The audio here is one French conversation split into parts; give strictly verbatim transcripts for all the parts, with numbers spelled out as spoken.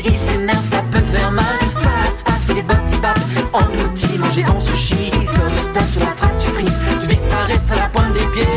il s'énerve, ça peut faire mal. Face, face, fais des bop, des bap. En outil, manger en sushi. Stop, stop, sur la phrase tu frises. Tu disparais sur la pointe des pieds.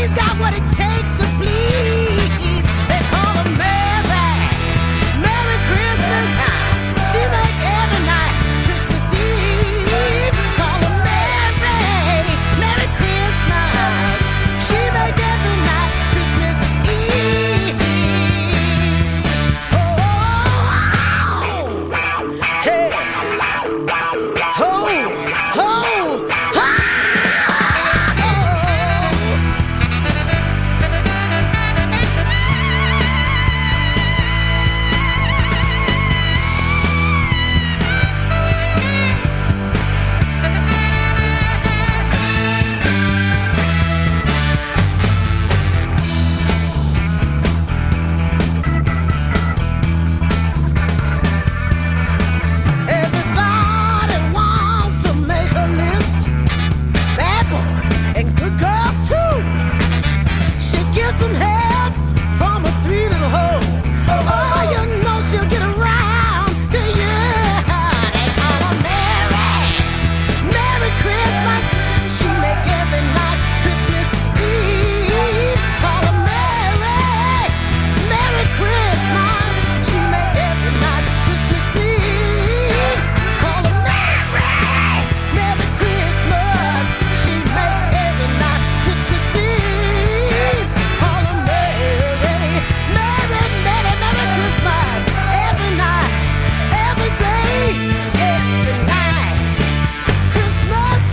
She's got what it takes to please. They call her Mary, Merry Christmas time. She make every night Christmas Eve. Call her Mary, Merry Christmas. She make every night Christmas Eve. Oh, hey, ho, ho, ha. Everybody wants to make a list. Bad boys and good girls too. She gets some help from her three little hoes. Oh, you know she'll get around to you. They call her Mary, Merry Christmas. She make every night Christmas Eve. Call her Mary, Merry Christmas. She make every night Christmas Eve. Call her Mary, Merry Christmas. She make every night Christmas Eve. Call her Mary, Merry, Merry, Merry Christmas. Every night, every day, every night. Christmas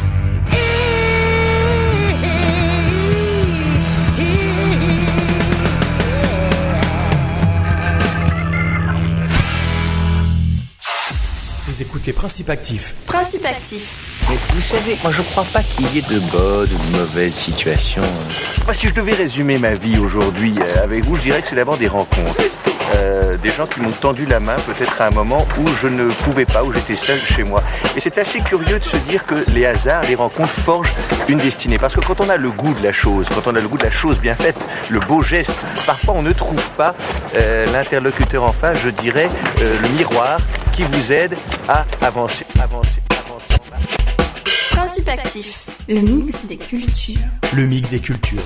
Vous écoutez Principe Actif. Principe Actif. Mais vous savez, moi je crois pas qu'il y ait de bonnes ou de mauvaises situations. Moi, si je devais résumer ma vie aujourd'hui euh, avec vous, je dirais que c'est d'abord des rencontres. Euh, des gens qui m'ont tendu la main peut-être à un moment où je ne pouvais pas, où j'étais seul chez moi. Et c'est assez curieux de se dire que les hasards, les rencontres forgent une destinée. Parce que quand on a le goût de la chose, quand on a le goût de la chose bien faite, le beau geste, parfois on ne trouve pas euh, l'interlocuteur en face, je dirais, euh, le miroir qui vous aide à avancer, avancer, avancer. Principe Actif. Le mix des cultures. Le mix des cultures.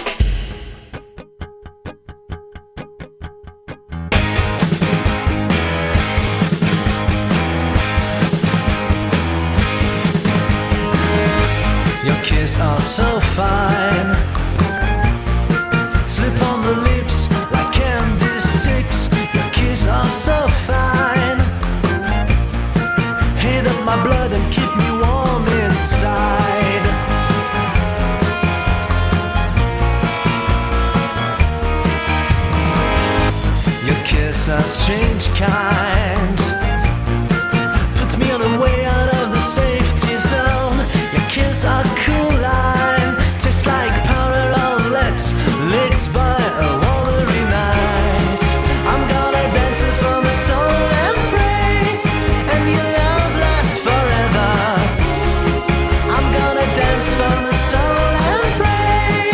Your kiss are so fine. Slip on the lips like candy sticks. Your kiss are so fine. Heat up my blood and keep me warm inside. Your kiss are strange kinds. Puts me on a way out of the safety zone. Your kiss are cool line. Tastes like powdered omelets licked by a watery night. I'm gonna dance it from the soul and pray, and your love lasts forever. I'm gonna dance from the soul and pray.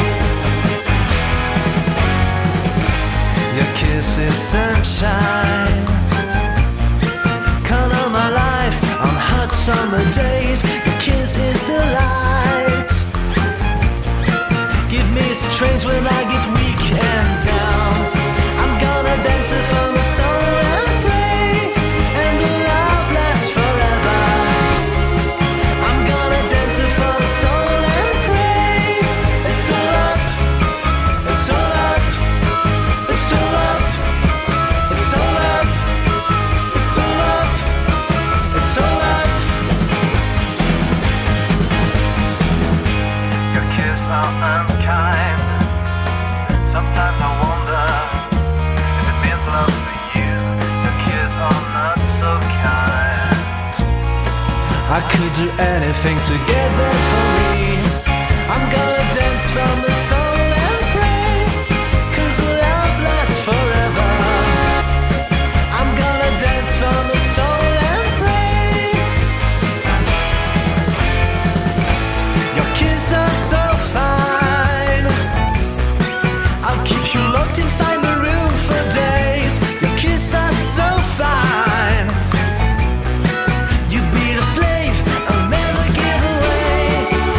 Your kiss is sunshine. Color my life on hot summer days. Your kiss is delight. Give me strength when I get weak and down. I'm gonna dance it from the soul and pray, and the love lasts forever. I'm gonna dance it from the soul and pray. It's all up, it's all up, it's all up, it's all up, it's all up, it's all up. Your kiss are unkind. Sometimes I wonder if it means love for you. Your kiss are not so kind. I could do anything to get that for me. I'm gonna dance from the soul and pray, 'cause love lasts forever. I'm gonna dance from the soul and pray. Your kiss are so fine. I'll keep you locked inside the room for days. Your kiss are so fine. You be the slave I'll never give away.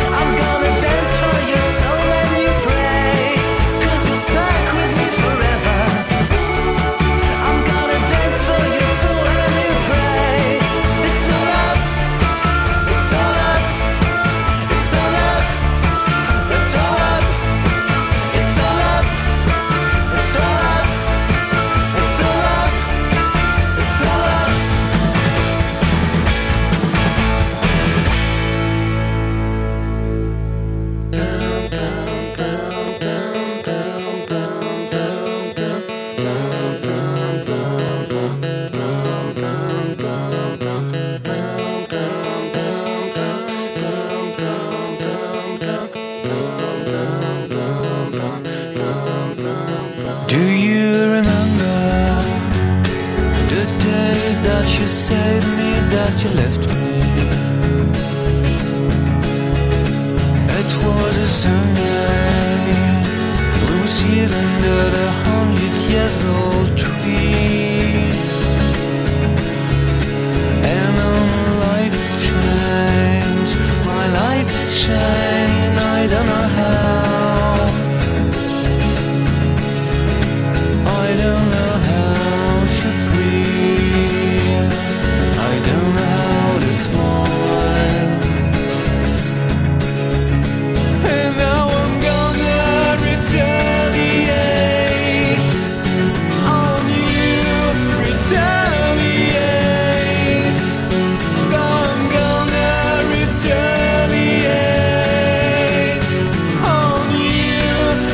Sunday, we were seated under the hundred years old tree. And all my life has changed, my life has changed, I don't know how. I don't know how to breathe, I don't know how to smile. And now I'm gonna retaliate on you, retaliate. I'm gonna retaliate on you,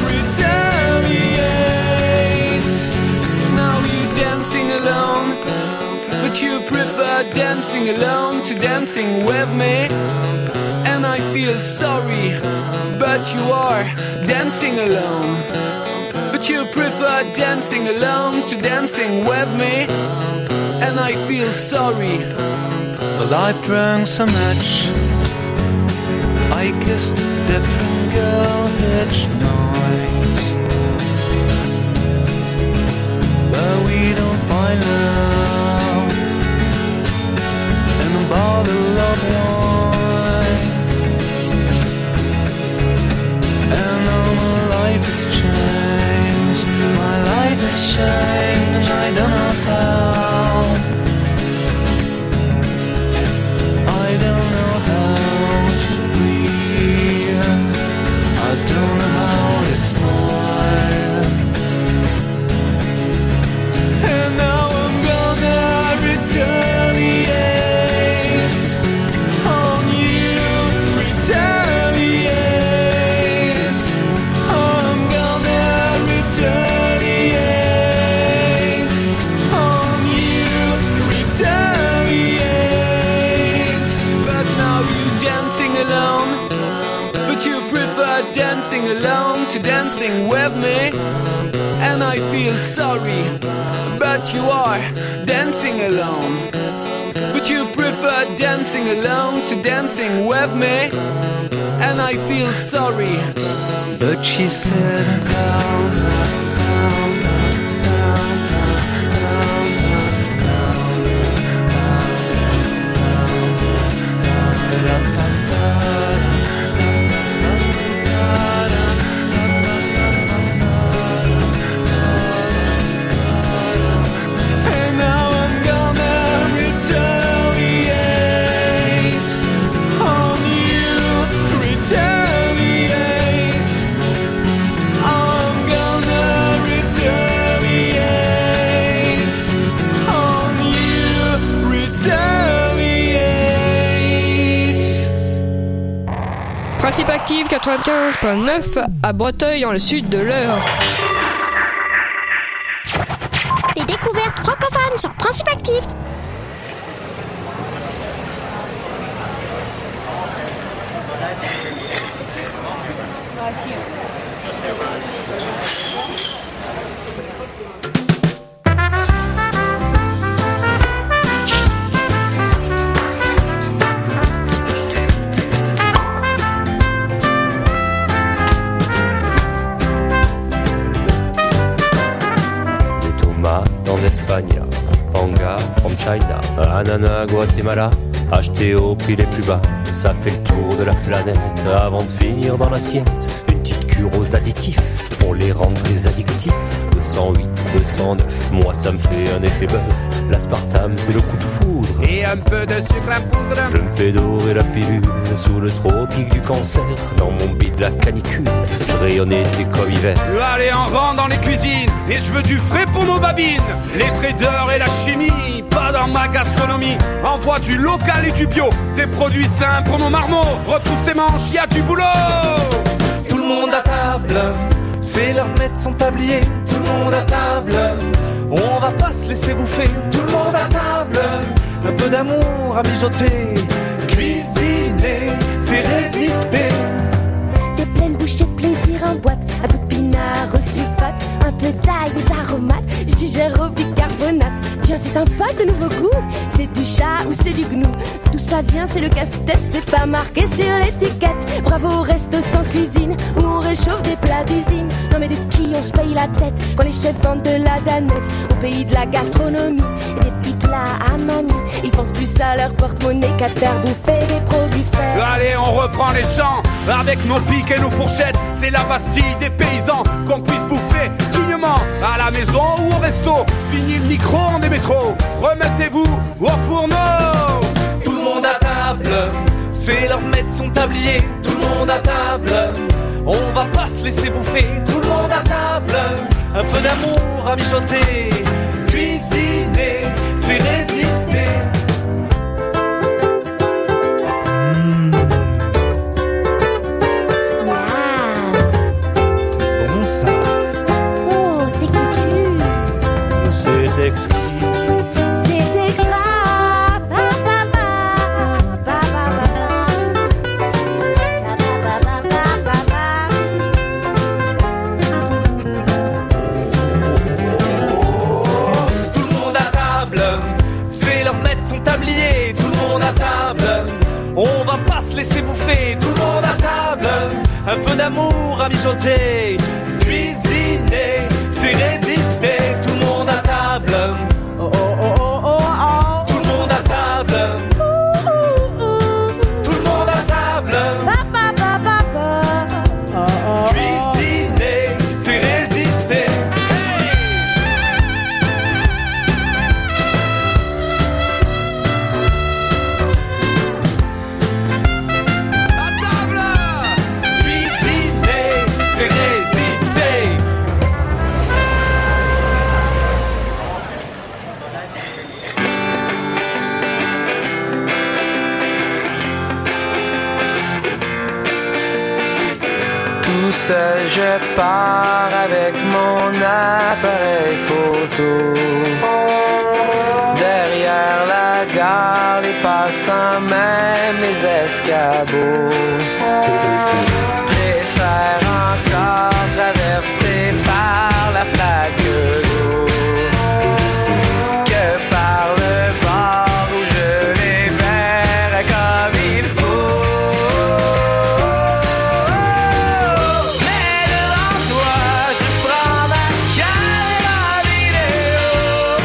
retaliate. Now you're dancing alone, but you prefer dancing alone to dancing with me. And I feel sorry, but you are dancing alone. But you prefer dancing alone to dancing with me. And I feel sorry. Well, I've drank so much, I kissed a different girl each night. But we don't find love in a bottle of wine. And all my life has changed, my life has changed, I don't know how. I don't know how to breathe, I don't know how to smile. And now I'm gonna retaliate on you, retaliate. I'm gonna retaliate on you, retaliate. But now you're dancing alone, but you prefer dancing alone to dancing with me. And I feel sorry, but you are dancing alone. But you prefer dancing alone to dancing with me. And I feel sorry. But she said, down, down, down, down, and now I'm gonna retaliate on you, retaliate. I'm gonna retaliate on you, retaliate. Principe actif quatre-vingt-quinze virgule neuf à Breteuil dans le sud de l'Eure. Les découvertes francophones sur Principe Actif. En Espagne, panga from China, ananas Guatemala, acheté au prix les plus bas. Ça fait le tour de la planète avant de finir dans l'assiette. Une petite cure aux additifs pour les rendre très addictifs. deux cent huit, deux cent neuf, moi ça me fait un effet bœuf. L'aspartame c'est le coup de foudre Et un peu de sucre à poudre. Je me fais dorer la pilule sous le tropique du cancer. Dans mon bide la canicule, je rayonne été comme hiver. Je veux aller en rang dans les cuisines et je veux du frais pour nos babines. Les traders et la chimie, pas dans ma gastronomie. Envoie du local et du bio, des produits sains pour nos marmots. Retrousse tes manches, y a du boulot. Tout le monde à table, c'est l'heure de mettre son tablier. Tout le monde à table, on va pas se laisser bouffer. Tout le monde à table, un peu d'amour à mijoter. Cuisiner, c'est résister. Des pleines bouchées de plaisir en boîte, un peu de pinard au sulfate, un peu d'ail et d'aromates, je digère au bicarbonate. Tiens, c'est sympa ce nouveau goût. C'est du chat ou c'est du gnou? D'où ça vient, c'est le casse-tête. C'est pas marqué sur l'étiquette. Bravo au resto sans cuisine, où on réchauffe des plats d'usine. Non mais de qui on se paye la tête quand les chefs vendent de la danette? Au pays de la gastronomie et des petits plats à mamie. Ils pensent plus à leur porte-monnaie qu'à faire bouffer des produits faits. Allez, on reprend les champs avec nos pics et nos fourchettes. C'est la Bastille des paysans, qu'on puisse bouffer dignement à la maison ou au resto. Fini le micro-ondes des métros, remettez-vous au fourneau. Tout le monde à table, c'est leur mettre son tablier. Tout le monde à table, on va pas se laisser bouffer. Tout le monde à table, un peu d'amour à mijoter. Cuisiner, c'est résister. C'est exquis. C'est extra. Ba, ba, ba. Ba, ba, ba, ba. Ba, ba, ba, ba, Tout le monde à table, c'est leur mettre son tablier. Tout le monde à table, on va pas se laisser bouffer. Tout le monde à table, un peu d'amour à mijoter. Cuisiner, c'est résister. Tout le monde à table. Oh oh oh oh oh oh. Tout le monde à table. Ouh, ouh, ouh. Tout le monde à table. ba, ba, ba, ba, ba. Oh, oh, Cuisiner, c'est résister. À table. Cuisiner, c'est résister. Tout seul je pars avec mon appareil photo. Derrière la gare, les passants, même les escabeaux préfèrent encore traverser par la flaque d'eau que par le bord où je les verrai comme il faut. Mais devant toi, je prends ma caméra vidéo.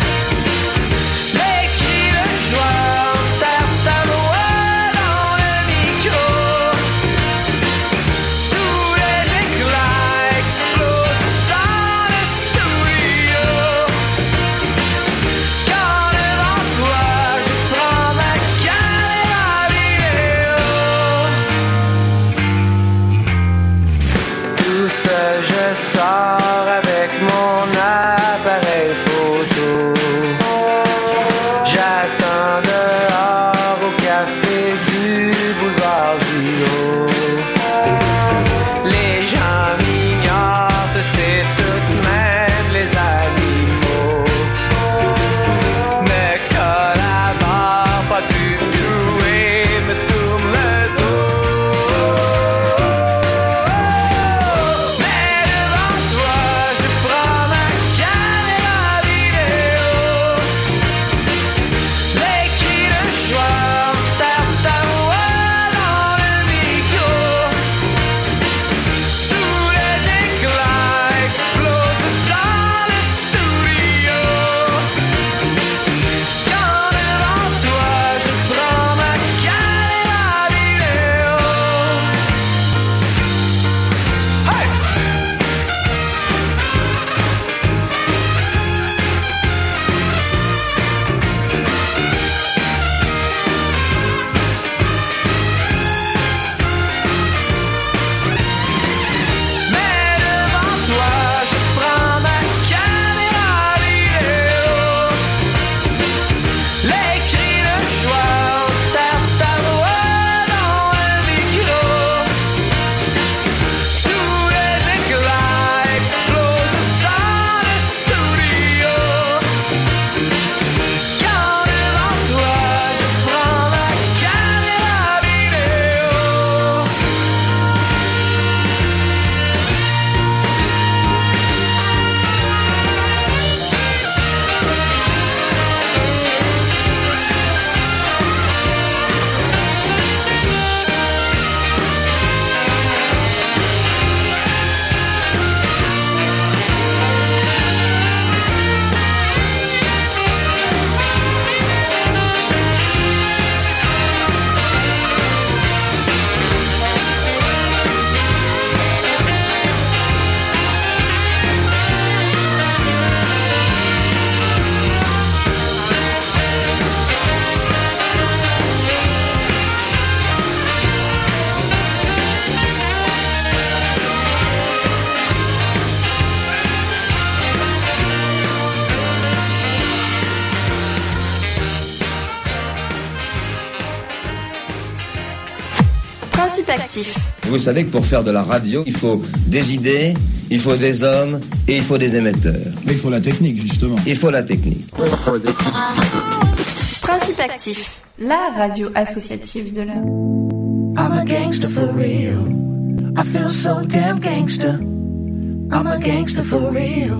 Les cris de joie entament ta voix dans le micro. Tous les éclats explosent dans le studio. Quand devant toi, je prends ma caméra vidéo. Tout seul je sors avec mon appareil photo. J'attends dehors au café du boulevard Villot. Les gens m'ignorent, c'est tout de même les animaux. Ne collabore pas du tout et me tourne le dos. Mais devant toi, je Principe actif. Vous savez que pour faire de la radio, il faut des idées, il faut des hommes et il faut des émetteurs. Mais il faut la technique, justement. Il faut la technique. Principe actif, la radio associative de la... I'm a gangster for real. I feel so damn gangster. I'm a gangster for real.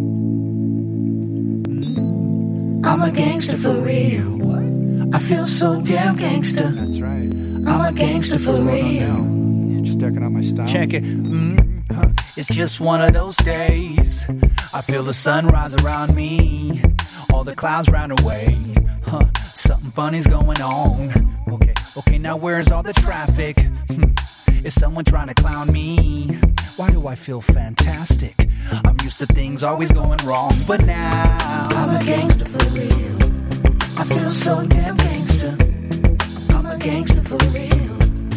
I'm a gangster for real. I feel so damn gangster. That's right. I'm a gangster for real. You're just checking out my style. Check it. Mm, huh. It's just one of those days. I feel the sun rise around me. All the clouds round away. Huh. Something funny's going on. Okay, okay, now where's all the traffic? Hmm. Is someone trying to clown me? Why do I feel fantastic? I'm used to things always going wrong, but now I'm a gangster for real. I feel so damn gangster. I'm a gangster for real.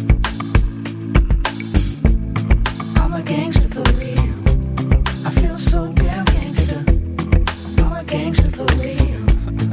I'm a gangster for real. I feel so damn gangster. I'm a gangster for real.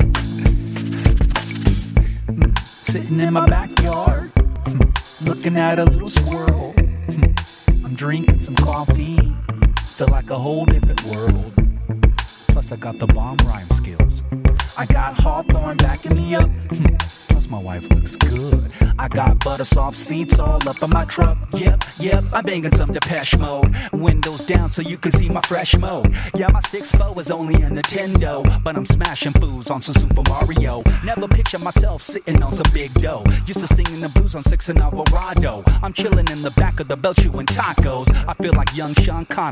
Sitting in my backyard, looking at a little squirrel. I'm drinking some coffee, feel like a whole different world. Plus I got the bomb rhyme skills. I got Hawthorne backing me up. Plus my wife looks good. I got butter soft seats all up in my truck. Yep, yep, I'm banging some Depeche Mode. Windows down so you can see my fresh mode. Yeah, my six four is only a Nintendo, but I'm smashing fools on some Super Mario. Never picture myself sitting on some big dough. Used to singing the blues on Six and Alvarado. I'm chilling in the back of the belt chewing tacos. I feel like young Sean Connery.